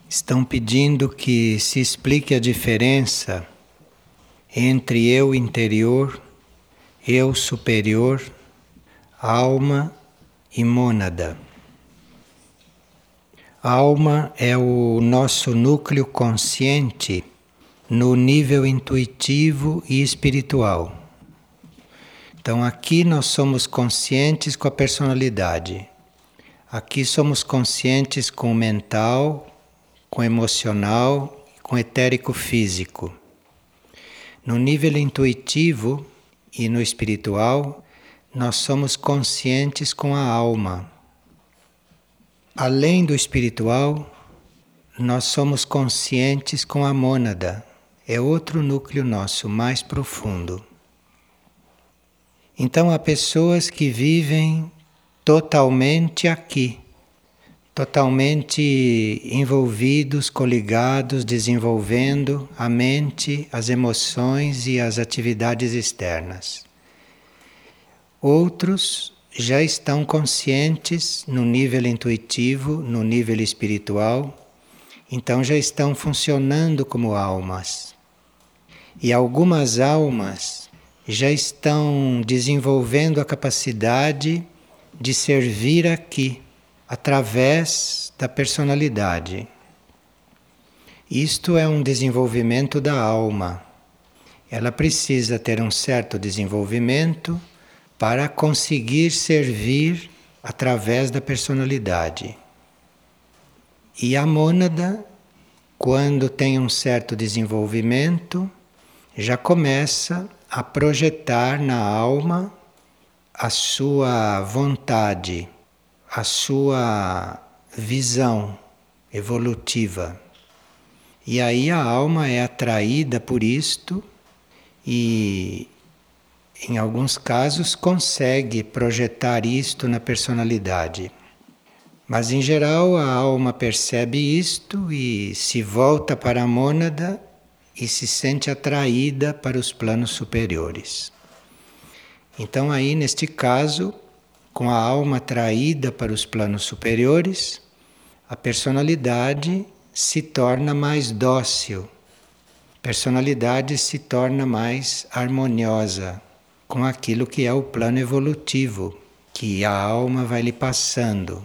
Estão pedindo que se explique a diferença entre eu interior, eu superior, alma e mônada. A alma é o nosso núcleo consciente no nível intuitivo e espiritual. Então aqui nós somos conscientes com a personalidade. Aqui somos conscientes com o mental, com o emocional, com o etérico físico. No nível intuitivo e no espiritual, nós somos conscientes com a alma. Além do espiritual, nós somos conscientes com a mônada. É outro núcleo nosso, mais profundo. Então há pessoas que vivem totalmente aqui, totalmente envolvidos, coligados, desenvolvendo a mente, as emoções e as atividades externas. Outros já estão conscientes no nível intuitivo, no nível espiritual, então já estão funcionando como almas. E algumas almas já estão desenvolvendo a capacidade de servir aqui, através da personalidade. Isto é um desenvolvimento da alma. Ela precisa ter um certo desenvolvimento para conseguir servir através da personalidade. E a mônada, quando tem um certo desenvolvimento, já começa a projetar na alma a sua vontade, a sua visão evolutiva. E aí a alma é atraída por isto e, em alguns casos, consegue projetar isto na personalidade. Mas, em geral, a alma percebe isto e se volta para a mônada e se sente atraída para os planos superiores. Então, aí, neste caso, com a alma atraída para os planos superiores, a personalidade se torna mais dócil, a personalidade se torna mais harmoniosa com aquilo que é o plano evolutivo que a alma vai lhe passando.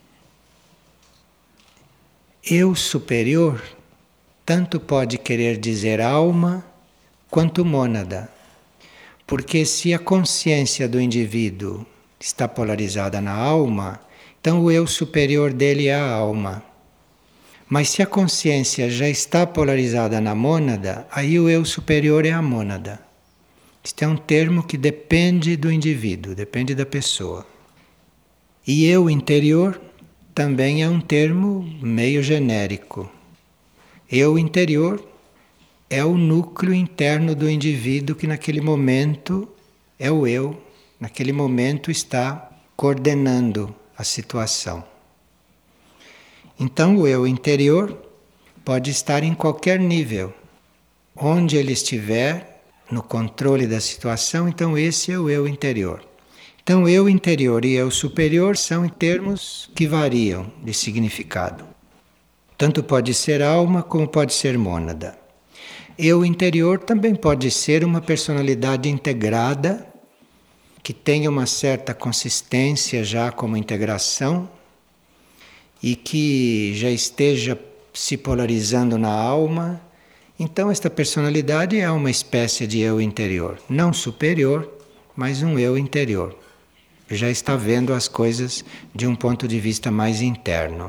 Eu superior tanto pode querer dizer alma quanto mônada, porque se a consciência do indivíduo está polarizada na alma, então o eu superior dele é a alma. Mas se a consciência já está polarizada na mônada, aí o eu superior é a mônada. Este é um termo que depende do indivíduo, depende da pessoa. E eu interior também é um termo meio genérico. Eu interior é o núcleo interno do indivíduo que naquele momento é o eu, naquele momento está coordenando a situação. Então o eu interior pode estar em qualquer nível. Onde ele estiver no controle da situação, então esse é o eu interior. Então eu interior e eu superior são termos que variam de significado. Tanto pode ser alma como pode ser mônada. Eu interior também pode ser uma personalidade integrada, que tenha uma certa consistência já como integração e que já esteja se polarizando na alma. Então esta personalidade é uma espécie de eu interior, não superior, mas um eu interior. Já está vendo as coisas de um ponto de vista mais interno.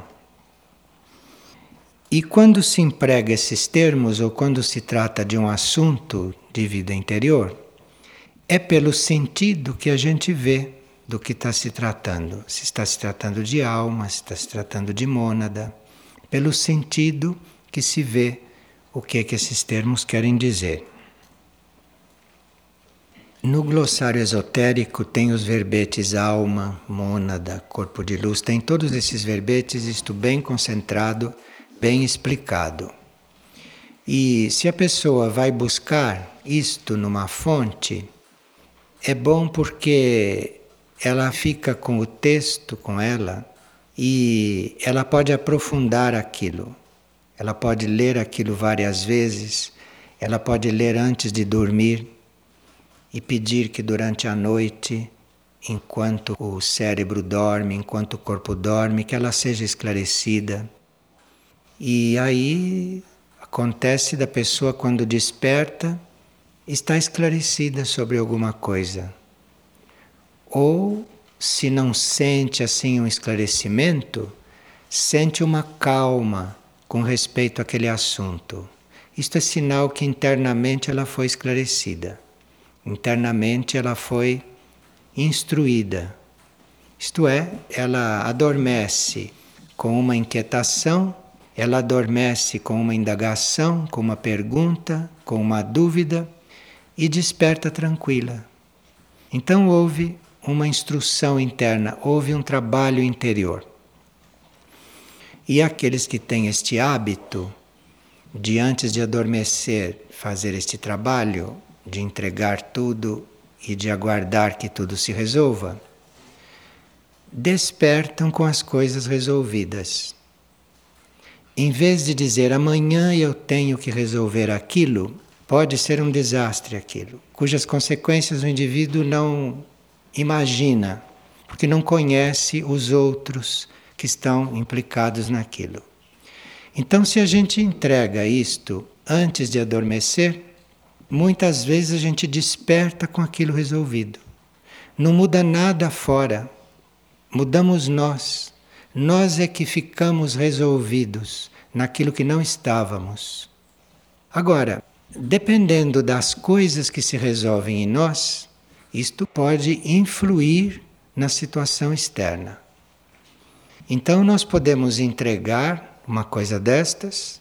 E quando se emprega esses termos, ou quando se trata de um assunto de vida interior, é pelo sentido que a gente vê do que está se tratando. Se está se tratando de alma, se está se tratando de mônada, pelo sentido que se vê o que esses termos querem dizer. No glossário esotérico tem os verbetes alma, mônada, corpo de luz, tem todos esses verbetes, isto bem concentrado, bem explicado. E se a pessoa vai buscar isto numa fonte, é bom porque ela fica com o texto com ela e ela pode aprofundar aquilo. ela pode ler aquilo várias vezes, ela pode ler antes de dormir e pedir que durante a noite, enquanto o cérebro dorme, enquanto o corpo dorme, que ela seja esclarecida. E aí acontece da pessoa quando desperta, está esclarecida sobre alguma coisa. Ou, se não sente assim um esclarecimento, sente uma calma com respeito àquele assunto. Isto é sinal que internamente ela foi esclarecida. Internamente ela foi instruída. Isto é, ela adormece com uma inquietação, ela adormece com uma indagação, com uma pergunta, com uma dúvida e desperta tranquila. Então houve uma instrução interna, houve um trabalho interior. E aqueles que têm este hábito de antes de adormecer fazer este trabalho, de entregar tudo e de aguardar que tudo se resolva, despertam com as coisas resolvidas. Em vez de dizer amanhã eu tenho que resolver aquilo, pode ser um desastre aquilo, cujas consequências o indivíduo não imagina, porque não conhece os outros que estão implicados naquilo. Então, se a gente entrega isto antes de adormecer, muitas vezes a gente desperta com aquilo resolvido. Não muda nada fora, mudamos nós. Nós é que ficamos resolvidos naquilo que não estávamos. Agora, dependendo das coisas que se resolvem em nós, isto pode influir na situação externa. Então nós podemos entregar uma coisa destas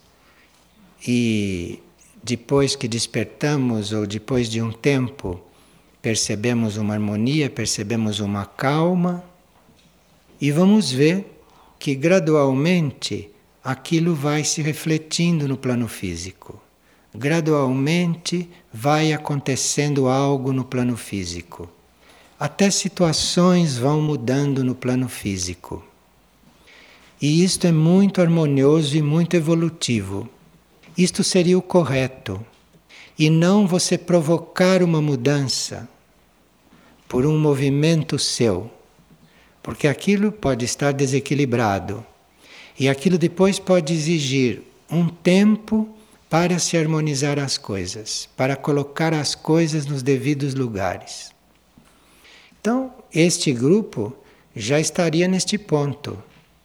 e depois que despertamos ou depois de um tempo percebemos uma harmonia, percebemos uma calma e vamos ver que gradualmente aquilo vai se refletindo no plano físico. Gradualmente vai acontecendo algo no plano físico. Até situações vão mudando no plano físico. E isto é muito harmonioso e muito evolutivo. Isto seria o correto. E não você provocar uma mudança por um movimento seu. Porque aquilo pode estar desequilibrado. E aquilo depois pode exigir um tempo para se harmonizar as coisas, para colocar as coisas nos devidos lugares. Então, este grupo já estaria neste ponto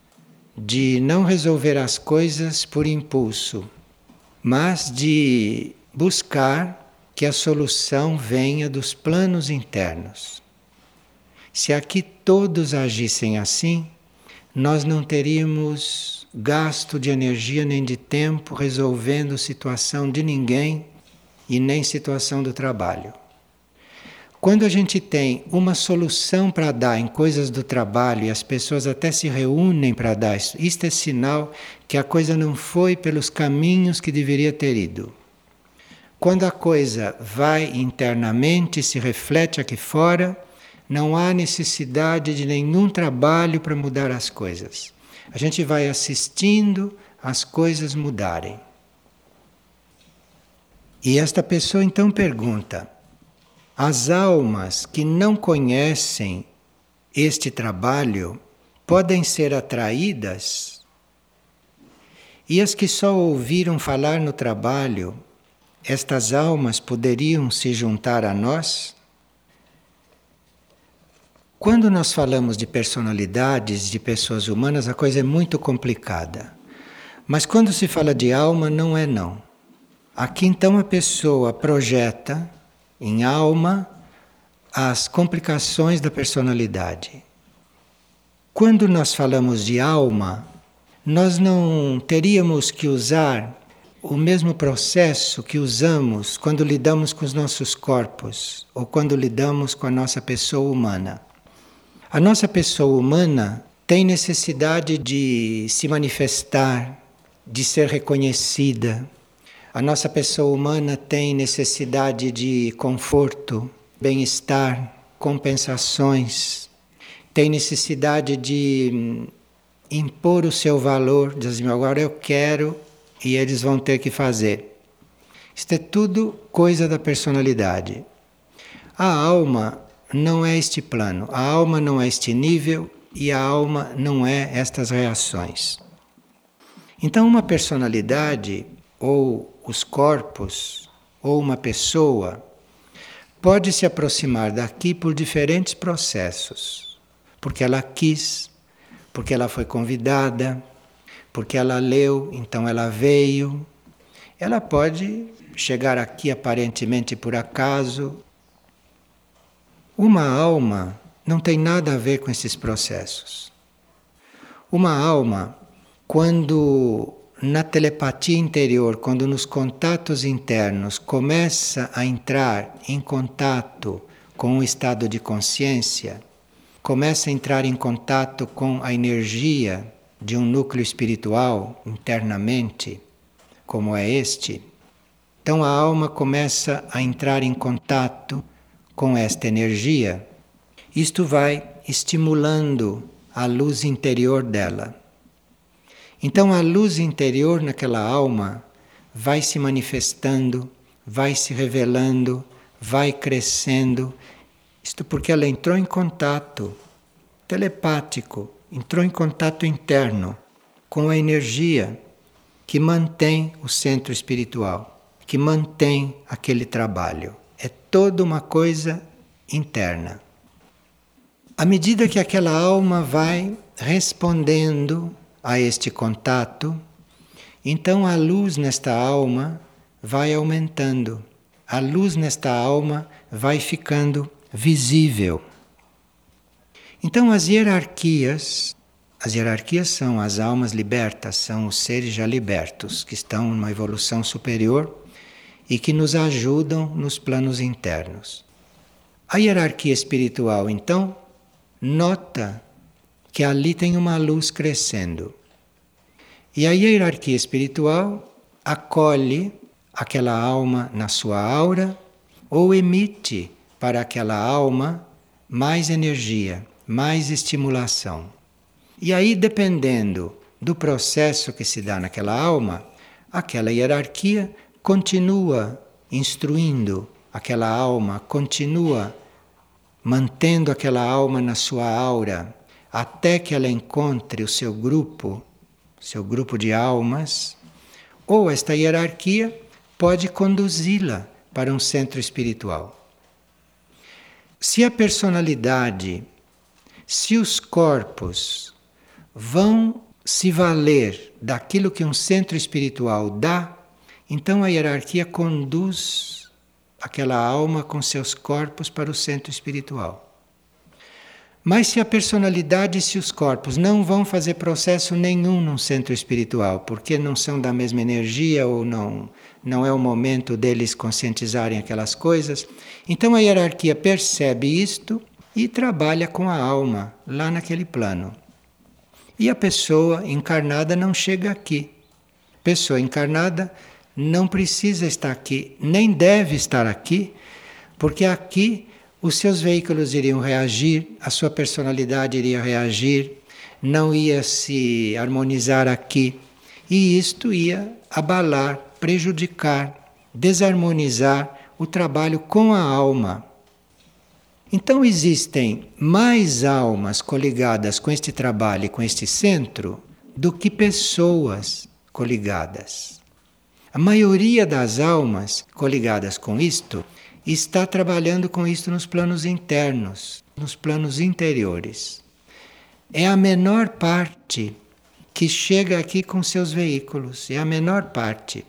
de não resolver as coisas por impulso, mas de buscar que a solução venha dos planos internos. Se aqui todos agissem assim, nós não teríamos gasto de energia nem de tempo resolvendo situação de ninguém e nem situação do trabalho. Quando a gente tem uma solução para dar em coisas do trabalho e as pessoas até se reúnem para dar isso, isto é sinal que a coisa não foi pelos caminhos que deveria ter ido. Quando a coisa vai internamente, se reflete aqui fora, não há necessidade de nenhum trabalho para mudar as coisas. A gente vai assistindo as coisas mudarem. E esta pessoa então pergunta: as almas que não conhecem este trabalho podem ser atraídas? E as que só ouviram falar no trabalho, estas almas poderiam se juntar a nós? Quando nós falamos de personalidades, de pessoas humanas, a coisa é muito complicada. Mas quando se fala de alma, não é não. Aqui então a pessoa projeta em alma as complicações da personalidade. Quando nós falamos de alma, nós não teríamos que usar o mesmo processo que usamos quando lidamos com os nossos corpos ou quando lidamos com a nossa pessoa humana. A nossa pessoa humana tem necessidade de se manifestar, de ser reconhecida. A nossa pessoa humana tem necessidade de conforto, bem-estar, compensações. Tem necessidade de impor o seu valor, dizer assim, agora eu quero e eles vão ter que fazer. Isto é tudo coisa da personalidade. A alma não é este plano, a alma não é este nível e a alma não é estas reações. Então, uma personalidade, ou os corpos, ou uma pessoa, pode se aproximar daqui por diferentes processos. Porque ela quis, porque ela foi convidada, porque ela leu, então ela veio. Ela pode chegar aqui aparentemente por acaso. Uma alma não tem nada a ver com esses processos. Uma alma, quando na telepatia interior, quando nos contatos internos começa a entrar em contato com o estado de consciência, começa a entrar em contato com a energia de um núcleo espiritual internamente, como é este, então a alma começa a entrar em contato com esta energia. Isto vai estimulando a luz interior dela. Então a luz interior naquela alma vai se manifestando, vai se revelando, vai crescendo. Isto porque ela entrou em contato telepático, entrou em contato interno com a energia que mantém o centro espiritual, que mantém aquele trabalho. É toda uma coisa interna. À medida que aquela alma vai respondendo a este contato, então a luz nesta alma vai aumentando. A luz nesta alma vai ficando visível. Então as hierarquias são as almas libertas, são os seres já libertos, que estão numa evolução superior e que nos ajudam nos planos internos. A hierarquia espiritual, então, nota que ali tem uma luz crescendo. E a hierarquia espiritual acolhe aquela alma na sua aura ou emite para aquela alma mais energia, mais estimulação. E aí, dependendo do processo que se dá naquela alma, aquela hierarquia continua instruindo aquela alma, continua mantendo aquela alma na sua aura, até que ela encontre o seu grupo de almas, ou esta hierarquia pode conduzi-la para um centro espiritual. Se a personalidade, se os corpos vão se valer daquilo que um centro espiritual dá, então a hierarquia conduz aquela alma com seus corpos para o centro espiritual. Mas se a personalidade e se os corpos não vão fazer processo nenhum num centro espiritual, porque não são da mesma energia ou não é o momento deles conscientizarem aquelas coisas, então a hierarquia percebe isto e trabalha com a alma lá naquele plano. E a pessoa encarnada não chega aqui. A pessoa encarnada não precisa estar aqui, nem deve estar aqui, porque aqui os seus veículos iriam reagir, a sua personalidade iria reagir, não ia se harmonizar aqui. E isto ia abalar, prejudicar, desarmonizar o trabalho com a alma. Então existem mais almas coligadas com este trabalho e com este centro do que pessoas coligadas. A maioria das almas coligadas com isto está trabalhando com isto nos planos internos, nos planos interiores. É a menor parte que chega aqui com seus veículos, é a menor parte.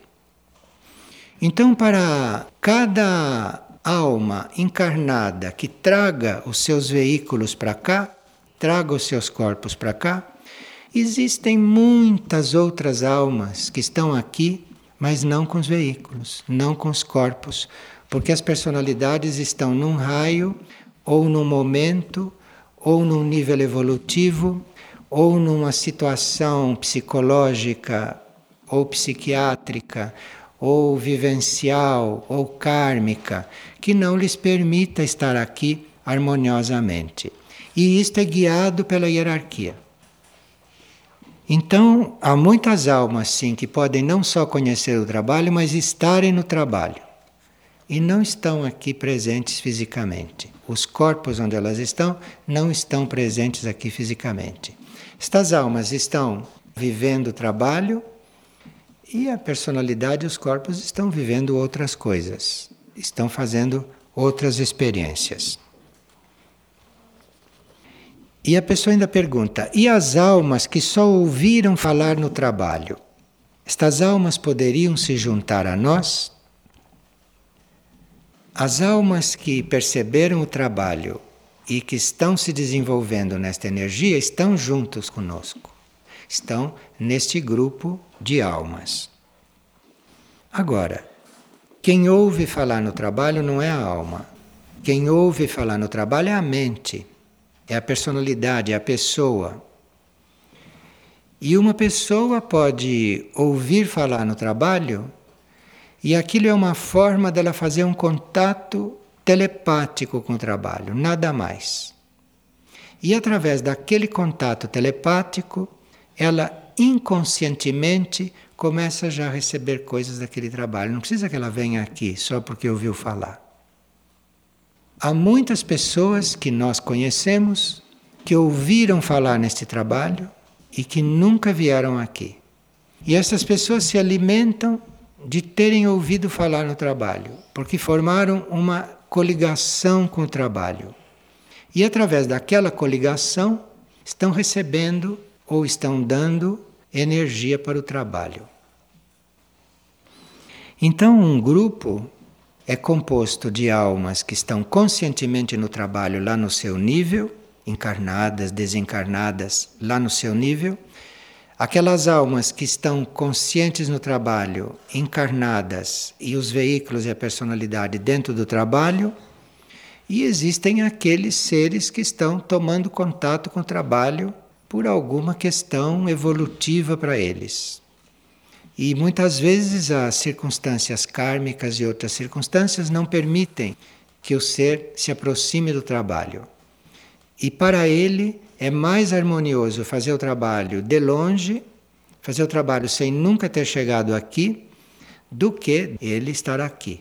Então, para cada alma encarnada que traga os seus veículos para cá, traga os seus corpos para cá, existem muitas outras almas que estão aqui, mas não com os veículos, não com os corpos, porque as personalidades estão num raio, ou num momento, ou num nível evolutivo, ou numa situação psicológica, ou psiquiátrica, ou vivencial, ou kármica, que não lhes permita estar aqui harmoniosamente. E isto é guiado pela hierarquia. Então, há muitas almas, sim, que podem não só conhecer o trabalho, mas estarem no trabalho. E não estão aqui presentes fisicamente. Os corpos onde elas estão não estão presentes aqui fisicamente. Estas almas estão vivendo o trabalho e a personalidade e os corpos estão vivendo outras coisas. Estão fazendo outras experiências. E a pessoa ainda pergunta, e as almas que só ouviram falar no trabalho? Estas almas poderiam se juntar a nós? As almas que perceberam o trabalho e que estão se desenvolvendo nesta energia estão juntos conosco. Estão neste grupo de almas. Agora, quem ouve falar no trabalho não é a alma. Quem ouve falar no trabalho é a mente. É a personalidade, é a pessoa. E uma pessoa pode ouvir falar no trabalho e aquilo é uma forma dela fazer um contato telepático com o trabalho, nada mais. E através daquele contato telepático, ela inconscientemente começa já a receber coisas daquele trabalho. Não precisa que ela venha aqui só porque ouviu falar. Há muitas pessoas que nós conhecemos que ouviram falar neste trabalho e que nunca vieram aqui. E essas pessoas se alimentam de terem ouvido falar no trabalho, porque formaram uma coligação com o trabalho. E através daquela coligação estão recebendo ou estão dando energia para o trabalho. Então, um grupo é composto de almas que estão conscientemente no trabalho lá no seu nível, encarnadas, desencarnadas lá no seu nível. Aquelas almas que estão conscientes no trabalho, encarnadas, e os veículos e a personalidade dentro do trabalho. E existem aqueles seres que estão tomando contato com o trabalho por alguma questão evolutiva para eles. E muitas vezes as circunstâncias kármicas e outras circunstâncias não permitem que o ser se aproxime do trabalho. E para ele é mais harmonioso fazer o trabalho de longe, fazer o trabalho sem nunca ter chegado aqui, do que ele estar aqui.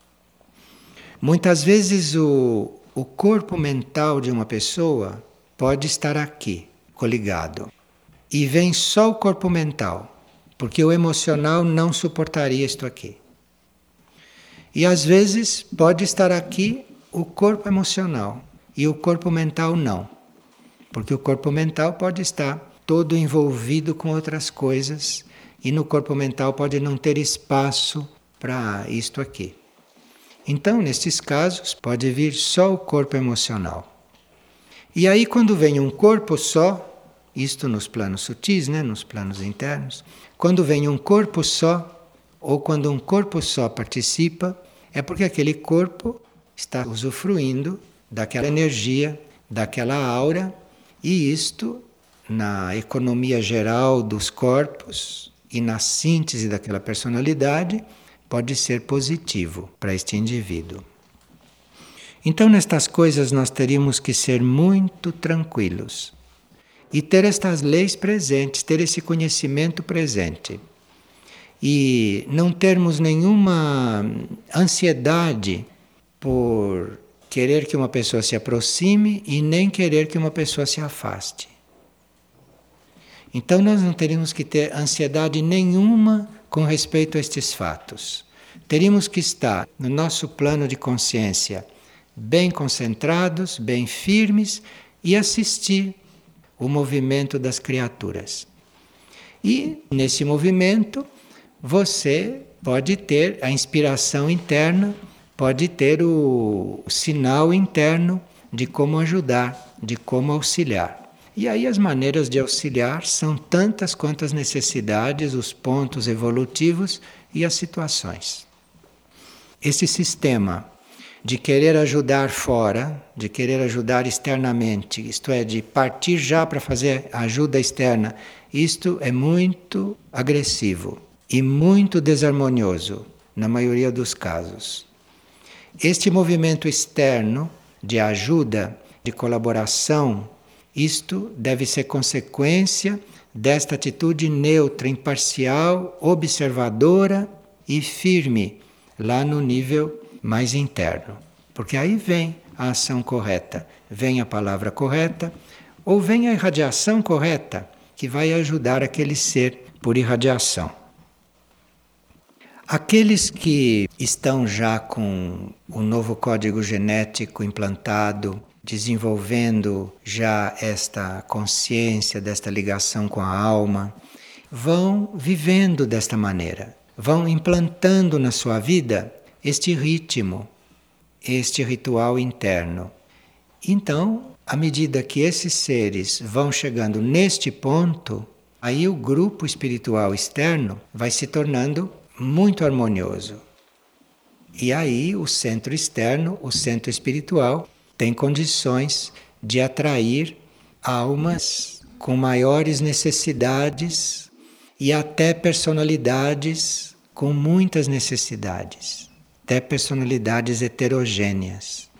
Muitas vezes o corpo mental de uma pessoa pode estar aqui, coligado. E vem só o corpo mental, porque o emocional não suportaria isto aqui. E às vezes pode estar aqui o corpo emocional e o corpo mental não. Porque o corpo mental pode estar todo envolvido com outras coisas e no corpo mental pode não ter espaço para isto aqui. Então, nestes casos, pode vir só o corpo emocional. E aí, quando vem um corpo só, isto nos planos sutis, nos planos internos, quando vem um corpo só, ou quando um corpo só participa, é porque aquele corpo está usufruindo daquela energia, daquela aura, e isto, na economia geral dos corpos e na síntese daquela personalidade, pode ser positivo para este indivíduo. Então, nestas coisas, nós teríamos que ser muito tranquilos e ter estas leis presentes, ter esse conhecimento presente. E não termos nenhuma ansiedade por querer que uma pessoa se aproxime e nem querer que uma pessoa se afaste. Então nós não teríamos que ter ansiedade nenhuma com respeito a estes fatos. Teríamos que estar no nosso plano de consciência bem concentrados, bem firmes e assistir o movimento das criaturas. E nesse movimento você pode ter a inspiração interna, pode ter o sinal interno de como ajudar, de como auxiliar. E aí as maneiras de auxiliar são tantas quanto as necessidades, os pontos evolutivos e as situações. Esse sistema de querer ajudar fora, de querer ajudar externamente, isto é, de partir já para fazer ajuda externa, isto é muito agressivo e muito desarmonioso, na maioria dos casos. Este movimento externo de ajuda, de colaboração Isto deve ser consequência desta atitude neutra, imparcial, observadora e firme, lá no nível mais interno. Porque aí vem a ação correta, vem a palavra correta, ou vem a irradiação correta, que vai ajudar aquele ser por irradiação. Aqueles que estão já com o novo código genético implantado, desenvolvendo já esta consciência desta ligação com a alma, vão vivendo desta maneira, vão implantando na sua vida este ritmo, este ritual interno. Então, à medida que esses seres vão chegando neste ponto, aí o grupo espiritual externo vai se tornando muito harmonioso. E aí o centro externo, o centro espiritual, tem condições de atrair almas com maiores necessidades e até personalidades com muitas necessidades, até personalidades heterogêneas.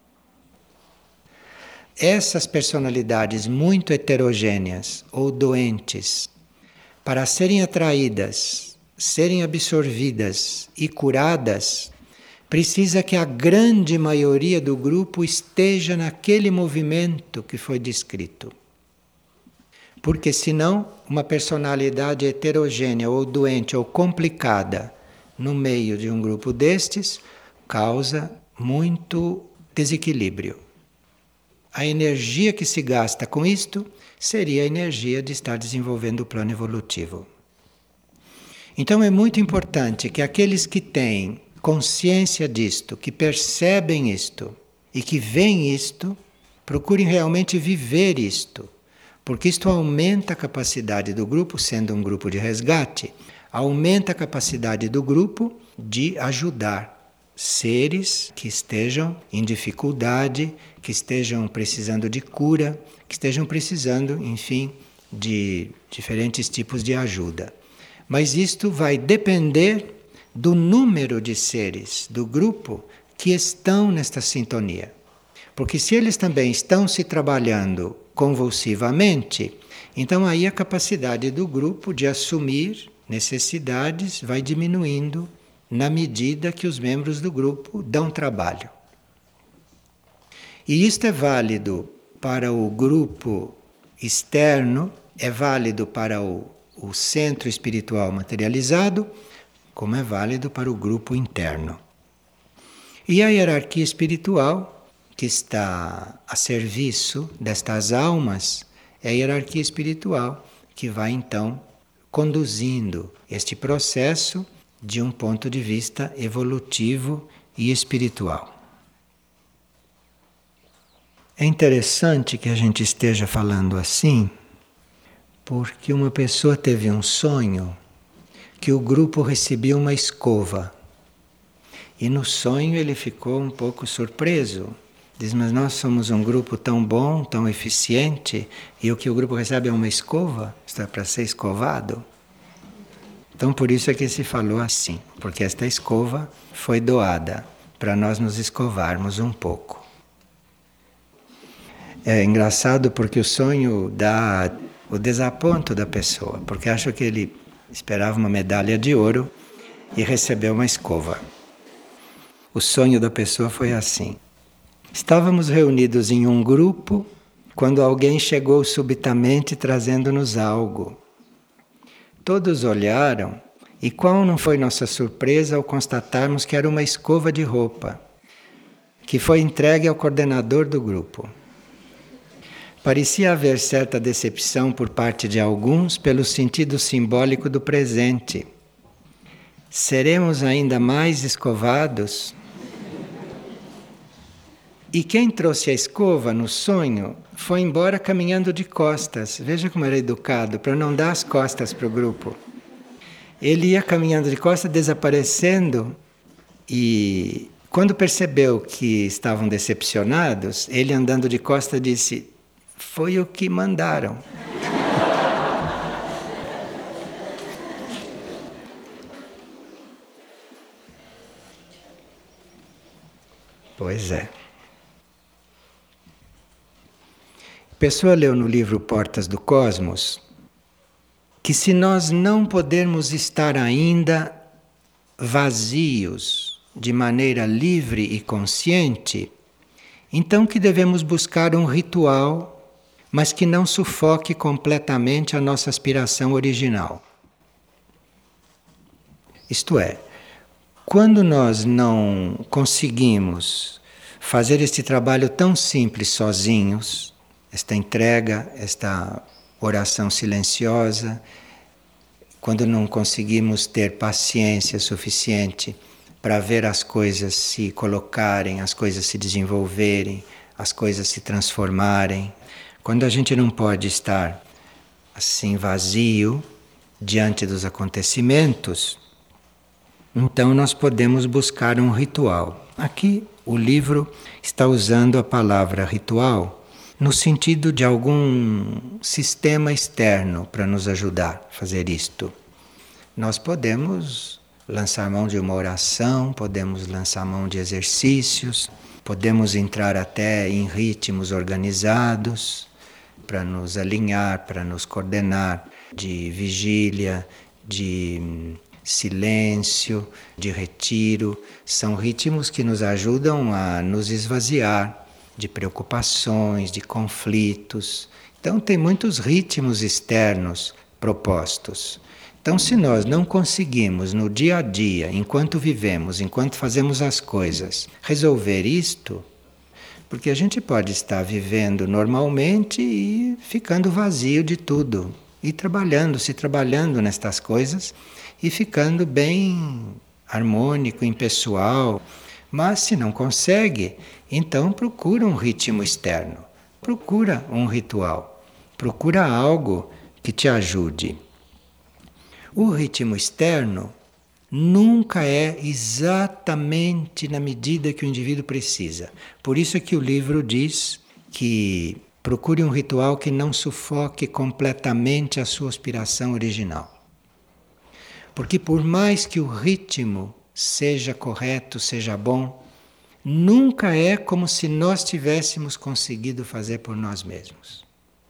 Essas personalidades muito heterogêneas ou doentes, para serem atraídas, serem absorvidas e curadas, precisa que a grande maioria do grupo esteja naquele movimento que foi descrito. Porque senão, uma personalidade heterogênea ou doente ou complicada no meio de um grupo destes causa muito desequilíbrio. A energia que se gasta com isto seria a energia de estar desenvolvendo o plano evolutivo. Então é muito importante que aqueles que têm consciência disto, que percebem isto e que veem isto, procurem realmente viver isto, porque isto aumenta a capacidade do grupo, sendo um grupo de resgate, aumenta a capacidade do grupo de ajudar seres que estejam em dificuldade, que estejam precisando de cura, que estejam precisando, enfim, de diferentes tipos de ajuda. Mas isto vai depender do número de seres do grupo que estão nesta sintonia. Porque se eles também estão se trabalhando convulsivamente, então aí a capacidade do grupo de assumir necessidades vai diminuindo na medida que os membros do grupo dão trabalho. E isto é válido para o grupo externo, é válido para o centro espiritual materializado, como é válido para o grupo interno. E a hierarquia espiritual, que está a serviço destas almas, é a hierarquia espiritual que vai então conduzindo este processo de um ponto de vista evolutivo e espiritual. É interessante que a gente esteja falando assim, porque uma pessoa teve um sonho que o grupo recebia uma escova. E no sonho ele ficou um pouco surpreso. Diz, mas nós somos um grupo tão bom, tão eficiente, e o que o grupo recebe é uma escova? Está para ser escovado? Então por isso é que se falou assim, porque esta escova foi doada para nós nos escovarmos um pouco. É engraçado porque o sonho dá o desaponto da pessoa, porque acha que ele esperava uma medalha de ouro e recebeu uma escova. O sonho da pessoa foi assim. Estávamos reunidos em um grupo quando alguém chegou subitamente trazendo-nos algo. Todos olharam e qual não foi nossa surpresa ao constatarmos que era uma escova de roupa, que foi entregue ao coordenador do grupo. Parecia haver certa decepção por parte de alguns pelo sentido simbólico do presente. Seremos ainda mais escovados? E quem trouxe a escova no sonho foi embora caminhando de costas. Veja como era educado, para não dar as costas para o grupo. Ele ia caminhando de costas, desaparecendo, e quando percebeu que estavam decepcionados, ele andando de costas disse: foi o que mandaram. Pois é. Pessoa leu no livro Portas do Cosmos que se nós não pudermos estar ainda vazios de maneira livre e consciente, então que devemos buscar um ritual, mas que não sufoque completamente a nossa aspiração original. Isto é, quando nós não conseguimos fazer este trabalho tão simples sozinhos, esta entrega, esta oração silenciosa, quando não conseguimos ter paciência suficiente para ver as coisas se colocarem, as coisas se desenvolverem, as coisas se transformarem, quando a gente não pode estar assim vazio diante dos acontecimentos, então nós podemos buscar um ritual. Aqui o livro está usando a palavra ritual no sentido de algum sistema externo para nos ajudar a fazer isto. Nós podemos lançar mão de uma oração, podemos lançar mão de exercícios, podemos entrar até em ritmos organizados para nos alinhar, para nos coordenar, de vigília, de silêncio, de retiro. São ritmos que nos ajudam a nos esvaziar de preocupações, de conflitos. Então tem muitos ritmos externos propostos. Então se nós não conseguimos no dia a dia, enquanto vivemos, enquanto fazemos as coisas, resolver isto, porque a gente pode estar vivendo normalmente e ficando vazio de tudo, e se trabalhando nestas coisas e ficando bem harmônico, impessoal. Mas se não consegue, então procura um ritmo externo, procura um ritual, procura algo que te ajude. O ritmo externo nunca é exatamente na medida que o indivíduo precisa. Por isso é que o livro diz que procure um ritual que não sufoque completamente a sua aspiração original. Porque por mais que o ritmo seja correto, seja bom, nunca é como se nós tivéssemos conseguido fazer por nós mesmos.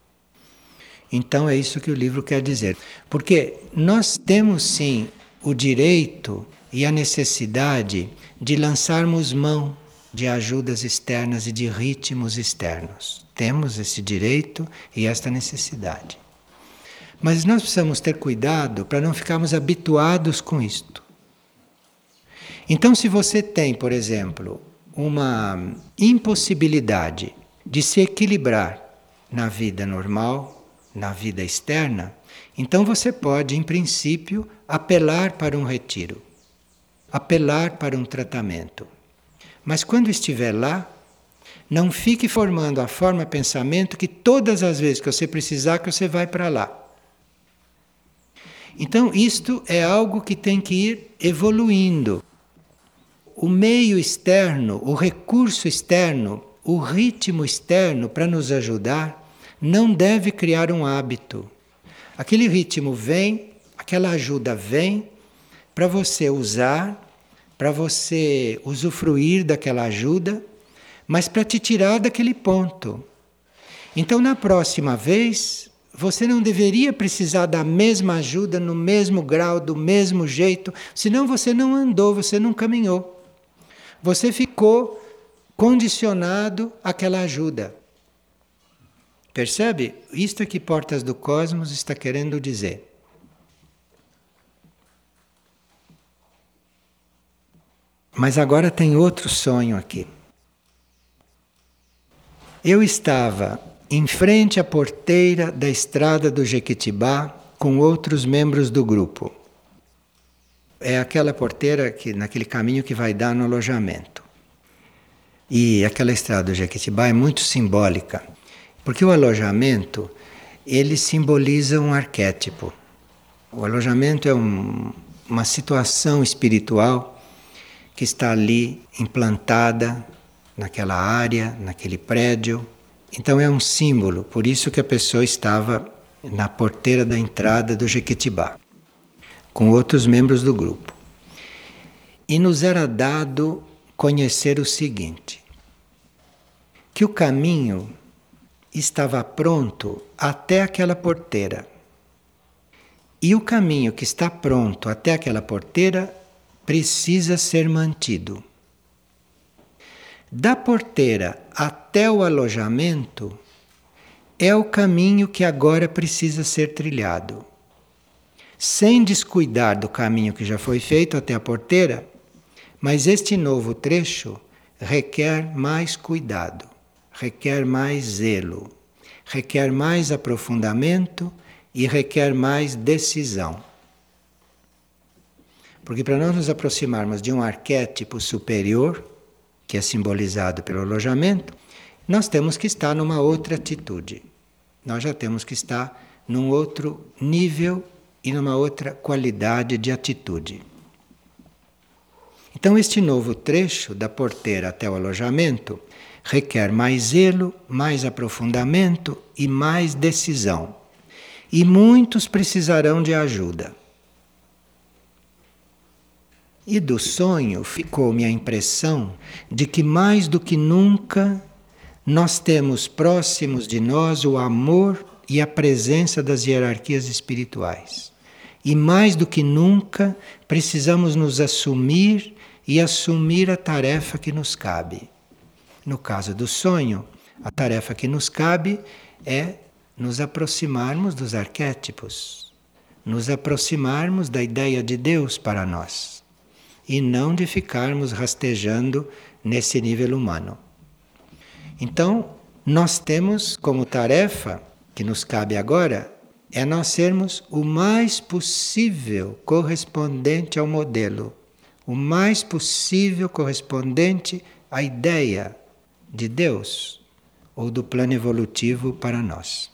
Então é isso que o livro quer dizer. Porque nós temos sim o direito e a necessidade de lançarmos mão de ajudas externas e de ritmos externos. Temos esse direito e esta necessidade. Mas nós precisamos ter cuidado para não ficarmos habituados com isto. Então, se você tem, por exemplo, uma impossibilidade de se equilibrar na vida normal, na vida externa, então você pode, em princípio, apelar para um retiro, apelar para um tratamento. Mas quando estiver lá, não fique formando a forma pensamento que todas as vezes que você precisar, que você vai para lá. Então, isto é algo que tem que ir evoluindo. O meio externo, o recurso externo, o ritmo externo para nos ajudar, não deve criar um hábito. Aquele ritmo vem, aquela ajuda vem para você usar, para você usufruir daquela ajuda, mas para te tirar daquele ponto. Então, na próxima vez, você não deveria precisar da mesma ajuda, no mesmo grau, do mesmo jeito, senão você não andou, você não caminhou. Você ficou condicionado àquela ajuda. Percebe? Isto é que Portas do Cosmos está querendo dizer. Mas agora tem outro sonho aqui. Eu estava em frente à porteira da estrada do Jequitibá com outros membros do grupo. É aquela porteira naquele caminho que vai dar no alojamento. E aquela estrada do Jequitibá é muito simbólica, porque o alojamento, ele simboliza um arquétipo. O alojamento é uma situação espiritual que está ali implantada naquela área, naquele prédio. Então é um símbolo, por isso que a pessoa estava na porteira da entrada do Jequitibá, com outros membros do grupo. E nos era dado conhecer o seguinte, que o caminho estava pronto até aquela porteira. E o caminho que está pronto até aquela porteira precisa ser mantido. Da porteira até o alojamento é o caminho que agora precisa ser trilhado. Sem descuidar do caminho que já foi feito até a porteira, mas este novo trecho requer mais cuidado, requer mais zelo, requer mais aprofundamento e requer mais decisão. Porque para nós nos aproximarmos de um arquétipo superior, que é simbolizado pelo alojamento, nós temos que estar numa outra atitude. Nós já temos que estar num outro nível e numa outra qualidade de atitude. Então, este novo trecho, da porteira até o alojamento, requer mais zelo, mais aprofundamento e mais decisão. E muitos precisarão de ajuda. E do sonho ficou-me a impressão de que mais do que nunca nós temos próximos de nós o amor e a presença das hierarquias espirituais. E mais do que nunca precisamos nos assumir e assumir a tarefa que nos cabe. No caso do sonho, a tarefa que nos cabe é nos aproximarmos dos arquétipos, nos aproximarmos da ideia de Deus para nós, e não de ficarmos rastejando nesse nível humano. Então, nós temos como tarefa que nos cabe agora é nós sermos o mais possível correspondente ao modelo, o mais possível correspondente à ideia de Deus ou do plano evolutivo para nós.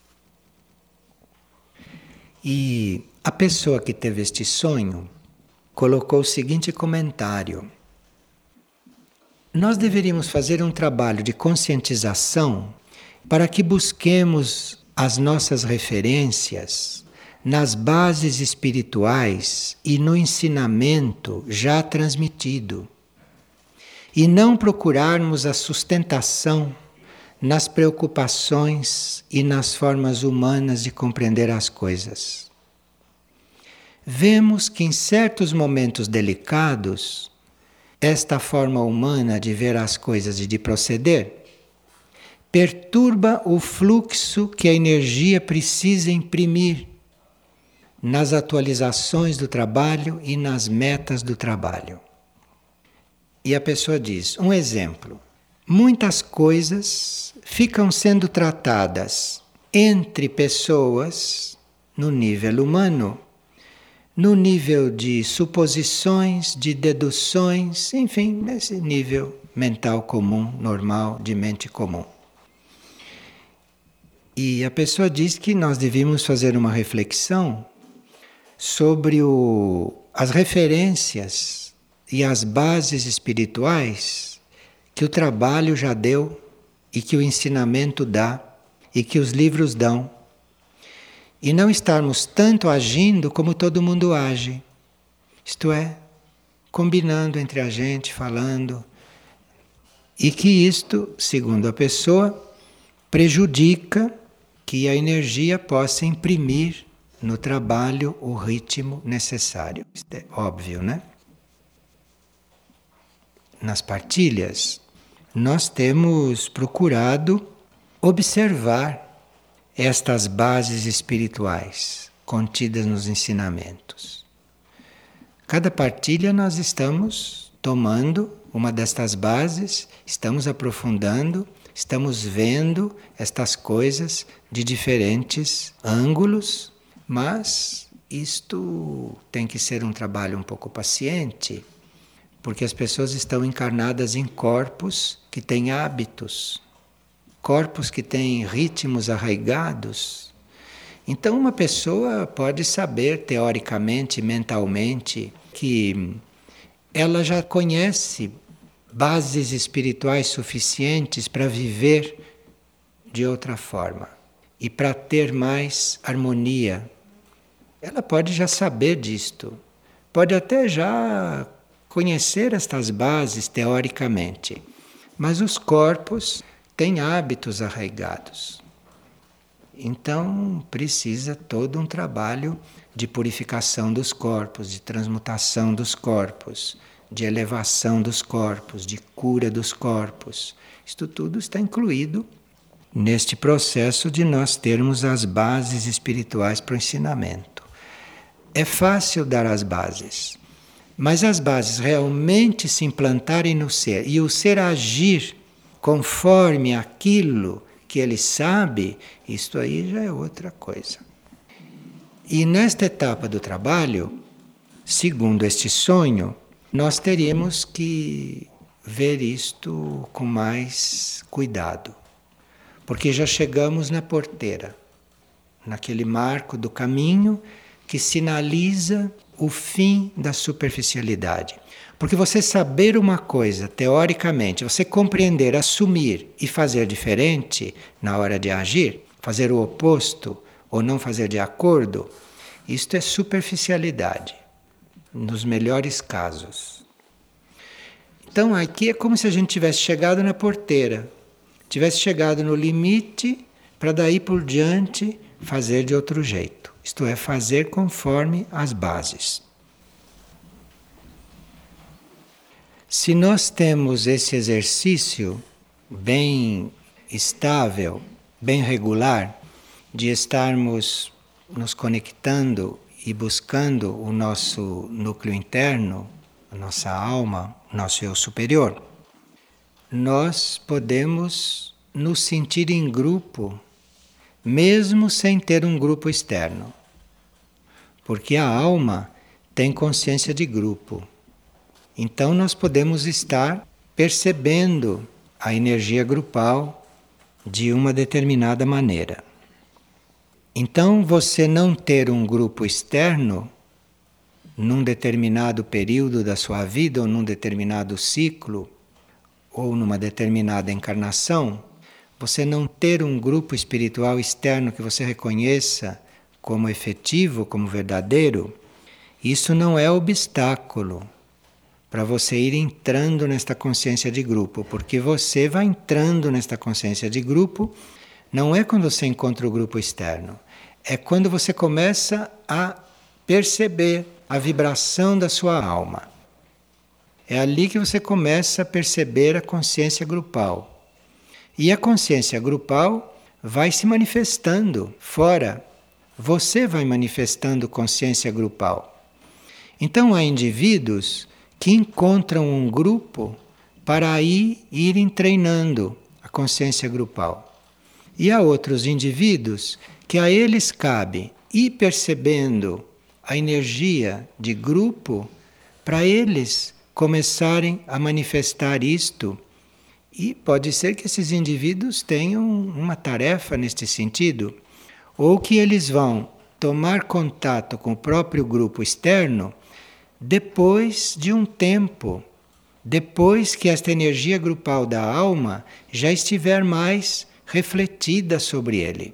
E a pessoa que teve este sonho colocou o seguinte comentário: nós deveríamos fazer um trabalho de conscientização para que busquemos as nossas referências nas bases espirituais e no ensinamento já transmitido, e não procurarmos a sustentação nas preocupações e nas formas humanas de compreender as coisas. Vemos que em certos momentos delicados, esta forma humana de ver as coisas e de proceder perturba o fluxo que a energia precisa imprimir nas atualizações do trabalho e nas metas do trabalho. E a pessoa diz, um exemplo, muitas coisas ficam sendo tratadas entre pessoas no nível humano, no nível de suposições, de deduções, enfim, nesse nível mental comum, normal, de mente comum. E a pessoa diz que nós devíamos fazer uma reflexão sobre as referências e as bases espirituais que o trabalho já deu e que o ensinamento dá e que os livros dão. E não estarmos tanto agindo como todo mundo age. Isto é, combinando entre a gente, falando. E que isto, segundo a pessoa, prejudica que a energia possa imprimir no trabalho o ritmo necessário. Isto é óbvio, né? Nas partilhas, nós temos procurado observar estas bases espirituais contidas nos ensinamentos. Cada partilha nós estamos tomando uma destas bases, estamos aprofundando, estamos vendo estas coisas de diferentes ângulos, mas isto tem que ser um trabalho um pouco paciente, porque as pessoas estão encarnadas em corpos que têm hábitos, corpos que têm ritmos arraigados. Então uma pessoa pode saber teoricamente, mentalmente, que ela já conhece bases espirituais suficientes para viver de outra forma e para ter mais harmonia. Ela pode já saber disto, pode até já conhecer estas bases teoricamente, mas os corpos têm hábitos arraigados. Então precisa todo um trabalho de purificação dos corpos, de transmutação dos corpos, de elevação dos corpos, de cura dos corpos. Isto tudo está incluído neste processo de nós termos as bases espirituais para o ensinamento. É fácil dar as bases, mas as bases realmente se implantarem no ser e o ser agir conforme aquilo que ele sabe, isto aí já é outra coisa. E nesta etapa do trabalho, segundo este sonho, nós teríamos que ver isto com mais cuidado, porque já chegamos na porteira, naquele marco do caminho que sinaliza o fim da superficialidade. Porque você saber uma coisa, teoricamente, você compreender, assumir e fazer diferente na hora de agir, fazer o oposto ou não fazer de acordo, isto é superficialidade, nos melhores casos. Então aqui é como se a gente tivesse chegado na porteira, tivesse chegado no limite para daí por diante fazer de outro jeito. Isto é, fazer conforme as bases. Se nós temos esse exercício bem estável, bem regular, de estarmos nos conectando e buscando o nosso núcleo interno, a nossa alma, o nosso eu superior, nós podemos nos sentir em grupo, mesmo sem ter um grupo externo. Porque a alma tem consciência de grupo. Então nós podemos estar percebendo a energia grupal de uma determinada maneira. Então você não ter um grupo externo num determinado período da sua vida ou num determinado ciclo ou numa determinada encarnação, você não ter um grupo espiritual externo que você reconheça como efetivo, como verdadeiro, isso não é obstáculo para você ir entrando nesta consciência de grupo, porque você vai entrando nesta consciência de grupo, não é quando você encontra o grupo externo, é quando você começa a perceber a vibração da sua alma. É ali que você começa a perceber a consciência grupal. E a consciência grupal vai se manifestando fora. Você vai manifestando consciência grupal. Então há indivíduos que encontram um grupo para aí irem treinando a consciência grupal. E há outros indivíduos que a eles cabe ir percebendo a energia de grupo para eles começarem a manifestar isto. E pode ser que esses indivíduos tenham uma tarefa neste sentido, ou que eles vão tomar contato com o próprio grupo externo depois de um tempo, depois que esta energia grupal da alma já estiver mais refletida sobre ele.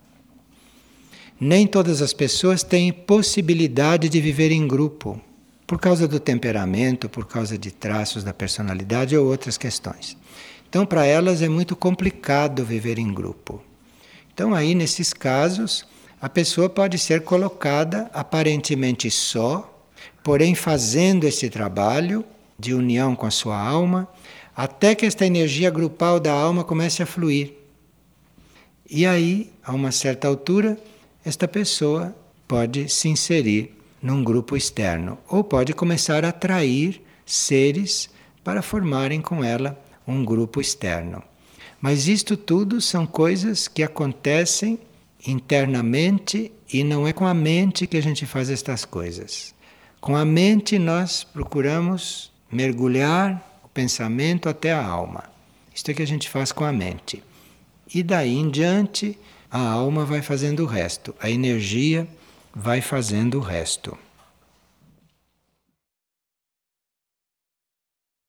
Nem todas as pessoas têm possibilidade de viver em grupo, por causa do temperamento, por causa de traços da personalidade ou outras questões. Então, para elas é muito complicado viver em grupo. Então, aí, nesses casos, a pessoa pode ser colocada aparentemente só, porém fazendo esse trabalho de união com a sua alma, até que esta energia grupal da alma comece a fluir. E aí, a uma certa altura, esta pessoa pode se inserir num grupo externo, ou pode começar a atrair seres para formarem com ela um grupo externo. Mas isto tudo são coisas que acontecem internamente e não é com a mente que a gente faz estas coisas. Com a mente nós procuramos mergulhar o pensamento até a alma. Isto é que a gente faz com a mente. E daí em diante a alma vai fazendo o resto, a energia vai fazendo o resto.